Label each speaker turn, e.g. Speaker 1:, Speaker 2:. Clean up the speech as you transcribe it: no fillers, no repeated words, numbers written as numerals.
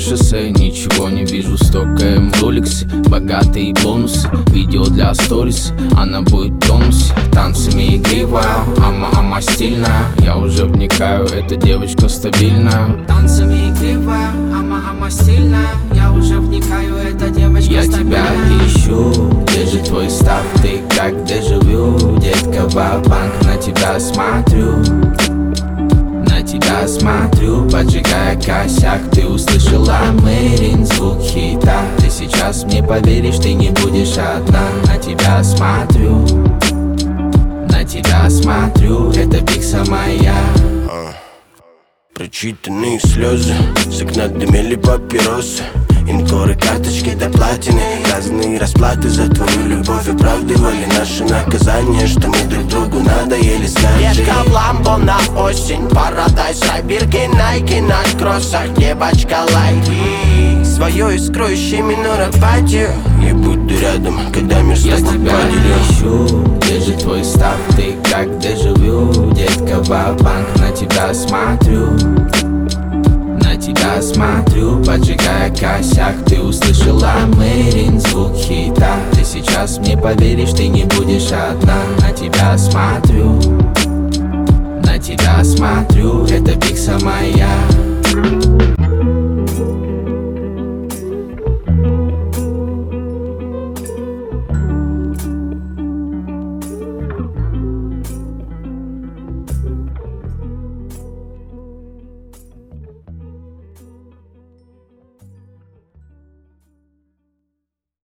Speaker 1: шоссе, ничего не вижу, стокаем в роликсе. Богатые бонусы, видео для сторис, она будет в тонусе. Танцами игривая, ама стильная. Я уже вникаю, эта девочка стабильная.
Speaker 2: Танцами игривая, ама стильная. Я уже вникаю, эта девочка стабильная.
Speaker 1: Я тебя ищу, где же твой став, ты как дежавю. Детка, ва-банк, на тебя смотрю. На тебя смотрю, поджигая косяк. Ты услышала Мэрин, звук хита. Ты сейчас мне поверишь, ты не будешь одна. На тебя смотрю, на тебя смотрю, это пикса моя.
Speaker 3: Прочитанные слезы, с окна дымели папиросы. Инкоры, карточки до платины, разные расплаты за твою любовь. Оправдывали наши наказания, что мы друг другу надоели. Скажи,
Speaker 4: детка в ламбо на осень, Парадайз, Райбирки, Найки на кроссах, девочка лайки.
Speaker 3: свою искру ищи миноропатию. Я буду рядом, когда мир с
Speaker 1: Я
Speaker 3: тобой
Speaker 1: тебя
Speaker 3: поделю.
Speaker 1: ищу, где же твой став, ты как дежавю. Детка, ва-банк, на тебя смотрю. На тебя смотрю, поджигая косяк. Ты услышала Мэрин, звук хита. Ты сейчас мне поверишь, ты не будешь одна. На тебя смотрю, на тебя смотрю, это пикса моя.